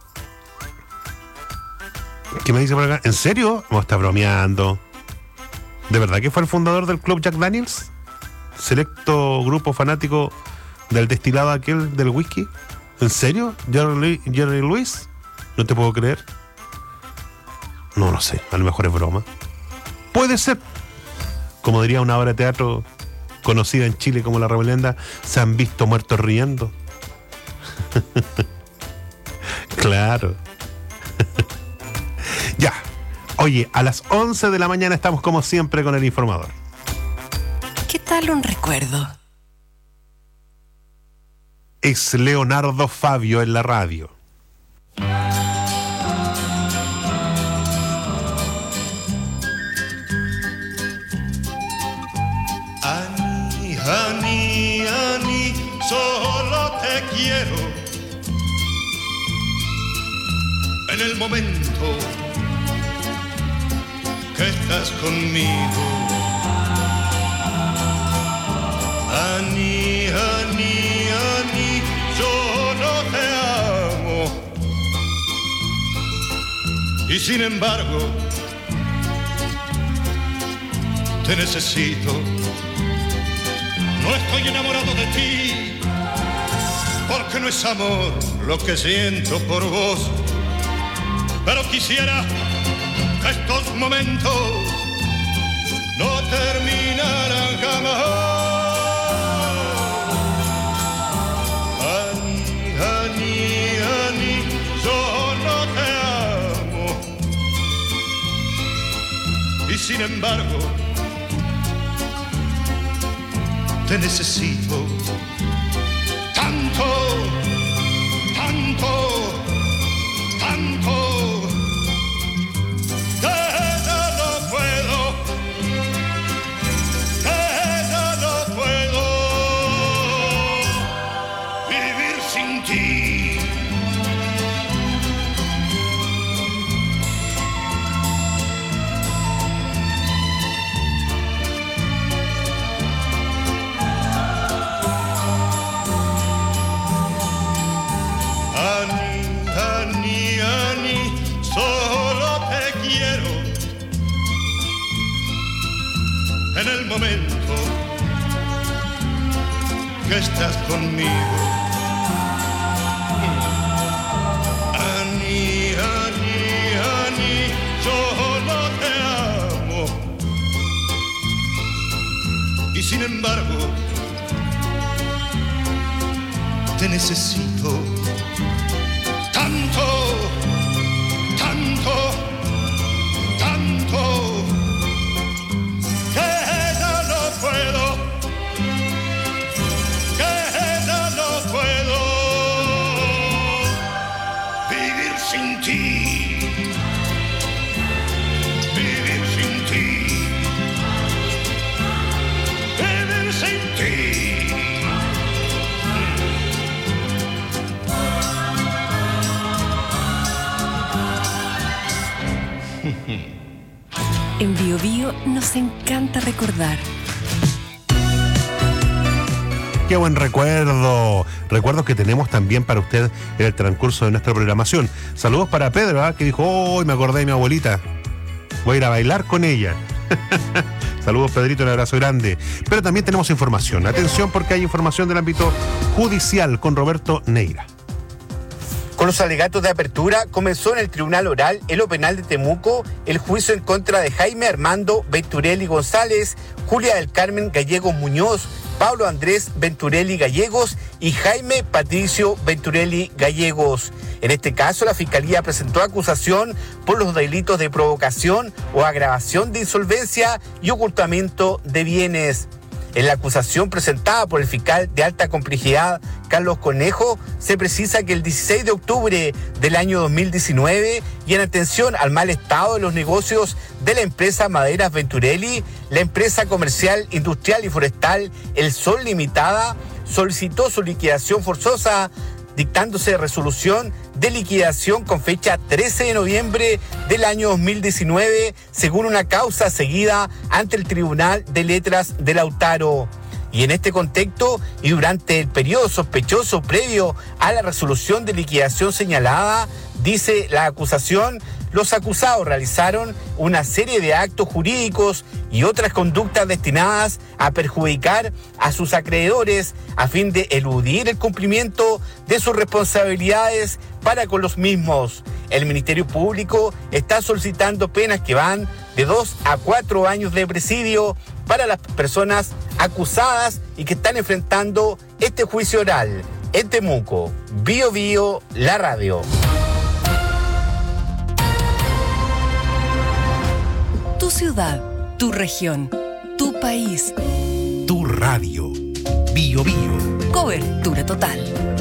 me dice por acá? ¿En serio? ¿Me está bromeando? ¿De verdad que fue el fundador del club Jack Daniels? Selecto grupo fanático del destilado aquel del whisky. ¿En serio? ¿Jerry Lewis? No te puedo creer. No lo sé, a lo mejor es broma. Puede ser. Como diría una obra de teatro conocida en Chile como La Reverenda, se han visto muertos riendo. Claro. Ya. Oye, a las 11 de la mañana estamos como siempre con el informador. ¿Qué tal un recuerdo? Es Leonardo Fabio en la radio. Ani, Ani, Ani, solo te quiero en el momento que estás conmigo. Ani, Ani, Ani, yo no te amo. Y sin embargo, te necesito. No estoy enamorado de ti, porque no es amor lo que siento por vos. Pero quisiera que estos momentos no terminaran jamás. Sin embargo, te necesito tanto, tanto, tanto, que ya no puedo, que ya no puedo vivir sin ti. En el momento que estás conmigo. Ani, Ani, Ani, solo te amo. Y sin embargo, te necesito tanto, tanto, tanto. Sin ti, vivir sin ti, vivir sin ti. En Bio Bio nos encanta recordar. Qué buen recuerdo. Recuerdos que tenemos también para usted en el transcurso de nuestra programación. Saludos para Pedro, que dijo, hoy me acordé de mi abuelita. Voy a ir a bailar con ella. Saludos, Pedrito, un abrazo grande. Pero también tenemos información. Atención, porque hay información del ámbito judicial con Roberto Neira. Con los alegatos de apertura, comenzó en el Tribunal Oral en lo Penal de Temuco el juicio en contra de Jaime Armando Venturelli González, Julia del Carmen Gallegos Muñoz, Pablo Andrés Venturelli Gallegos y Jaime Patricio Venturelli Gallegos. En este caso, la Fiscalía presentó acusación por los delitos de provocación o agravación de insolvencia y ocultamiento de bienes. En la acusación presentada por el fiscal de alta complejidad, Carlos Conejo, se precisa que el 16 de octubre del año 2019, y en atención al mal estado de los negocios de la empresa Maderas Venturelli, la empresa comercial, industrial y forestal El Sol Limitada solicitó su liquidación forzosa, dictándose resolución de liquidación con fecha 13 de noviembre del año 2019, según una causa seguida ante el Tribunal de Letras de Lautaro. Y en este contexto, y durante el periodo sospechoso previo a la resolución de liquidación señalada, dice la acusación, los acusados realizaron una serie de actos jurídicos y otras conductas destinadas a perjudicar a sus acreedores a fin de eludir el cumplimiento de sus responsabilidades para con los mismos. El Ministerio Público está solicitando penas que van de 2 a 4 años de presidio para las personas acusadas y que están enfrentando este juicio oral. En Temuco, Bio Bio, la radio. Tu ciudad, tu región, tu país. Tu radio. Bio Bio. Cobertura total.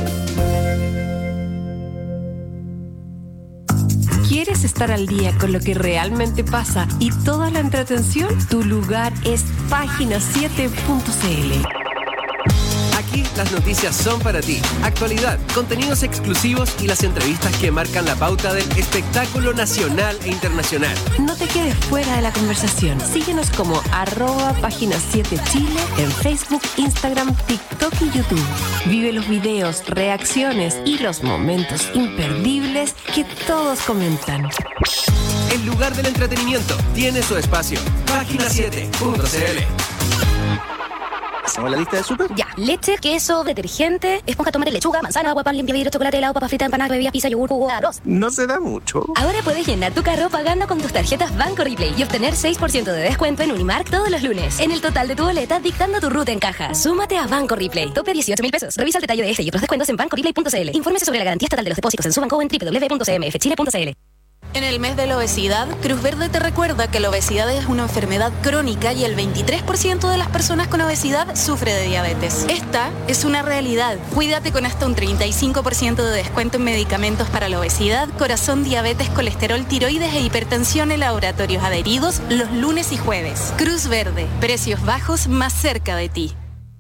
¿Quieres estar al día con lo que realmente pasa y toda la entretención? Tu lugar es página7.cl. Aquí las noticias son para ti. Actualidad, contenidos exclusivos y las entrevistas que marcan la pauta del espectáculo nacional e internacional. No te quedes fuera de la conversación. Síguenos como @página7chile en Facebook, Instagram, TikTok y YouTube. Vive los videos, reacciones y los momentos imperdibles que todos comentan. El lugar del entretenimiento tiene su espacio. Página7.cl. ¿Hacemos la lista de súper? Ya, leche, queso, detergente, esponja, tomate, lechuga, manzana, agua, pan, limpia vidrio, chocolate, helado, papa frita, empanada, bebida, pizza, yogur, jugo, arroz. No se da mucho. Ahora puedes llenar tu carro pagando con tus tarjetas Banco Replay y obtener 6% de descuento en Unimark todos los lunes. En el total de tu boleta, dictando tu ruta en caja. Súmate a Banco Replay. Tope 18.000 pesos. Revisa el detalle de este y otros descuentos en bancoreplay.cl. Infórmese sobre la garantía estatal de los depósitos en su banco en www.cmfchile.cl. En el mes de la obesidad, Cruz Verde te recuerda que la obesidad es una enfermedad crónica y el 23% de las personas con obesidad sufre de diabetes. Esta es una realidad. Cuídate con hasta un 35% de descuento en medicamentos para la obesidad, corazón, diabetes, colesterol, tiroides e hipertensión en laboratorios adheridos los lunes y jueves. Cruz Verde, precios bajos más cerca de ti.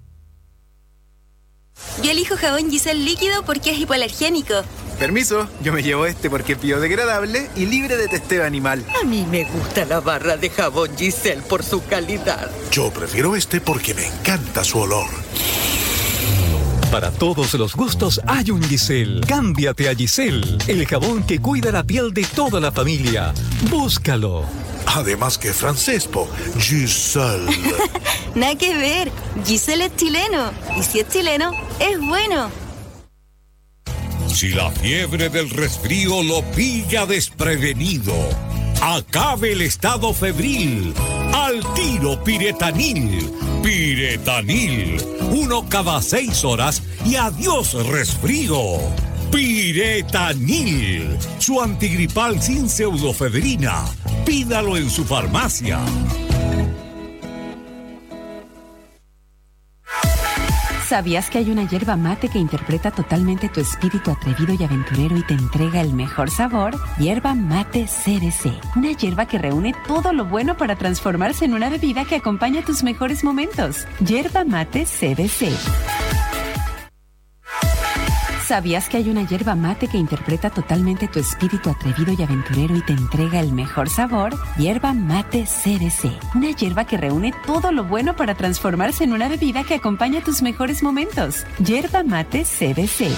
Yo elijo jabón Giselle líquido porque es hipoalergénico. Permiso, yo me llevo este porque es biodegradable y libre de testeo animal. A mí me gusta la barra de jabón Giselle por su calidad. Yo prefiero este porque me encanta su olor. Para todos los gustos hay un Giselle. Cámbiate a Giselle, el jabón que cuida la piel de toda la familia. Búscalo. Además que francés, Giselle. Nada que ver. Giselle es chileno. Y si es chileno, es bueno. Si la fiebre del resfrío lo pilla desprevenido, acabe el estado febril. Al tiro Piretanil. Piretanil. 1 cada 6 horas y adiós resfrío. Piretanil. Su antigripal sin pseudofedrina. Pídalo en su farmacia. ¿Sabías que hay una yerba mate que interpreta totalmente tu espíritu atrevido y aventurero y te entrega el mejor sabor? Yerba Mate CBC. Una yerba que reúne todo lo bueno para transformarse en una bebida que acompaña tus mejores momentos. Yerba Mate CBC. ¿Sabías que hay una yerba mate que interpreta totalmente tu espíritu atrevido y aventurero y te entrega el mejor sabor? Yerba mate CBC. Una yerba que reúne todo lo bueno para transformarse en una bebida que acompaña tus mejores momentos. Yerba mate CBC.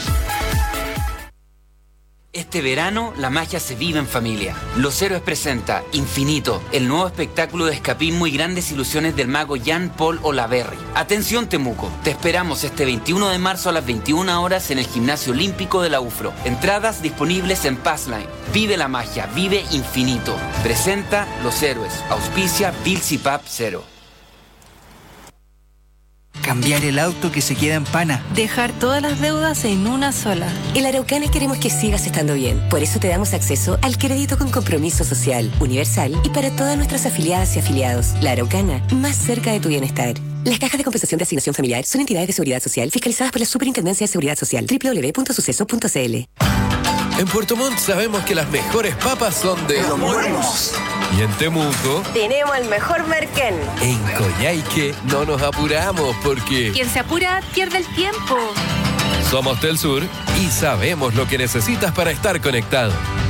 Este verano, la magia se vive en familia. Los Héroes presenta Infinito, el nuevo espectáculo de escapismo y grandes ilusiones del mago Jean-Paul Olaverry. Atención, Temuco, te esperamos este 21 de marzo a las 21 horas en el Gimnasio Olímpico de la UFRO. Entradas disponibles en Passline. Vive la magia, vive Infinito. Presenta Los Héroes. Auspicia Bilsipap 0. Cambiar el auto que se queda en pana. Dejar todas las deudas en una sola. En la Araucana queremos que sigas estando bien. Por eso te damos acceso al crédito con compromiso social, universal y para todas nuestras afiliadas y afiliados. La Araucana, más cerca de tu bienestar. Las cajas de compensación de asignación familiar son entidades de seguridad social fiscalizadas por la Superintendencia de Seguridad Social. www.suceso.cl. En Puerto Montt sabemos que las mejores papas son de Los Muermos. Y en Temuco tenemos el mejor merquén. En Coyhaique no nos apuramos porque Quien se apura pierde el tiempo. somos Telsur y sabemos lo que necesitas para estar conectado.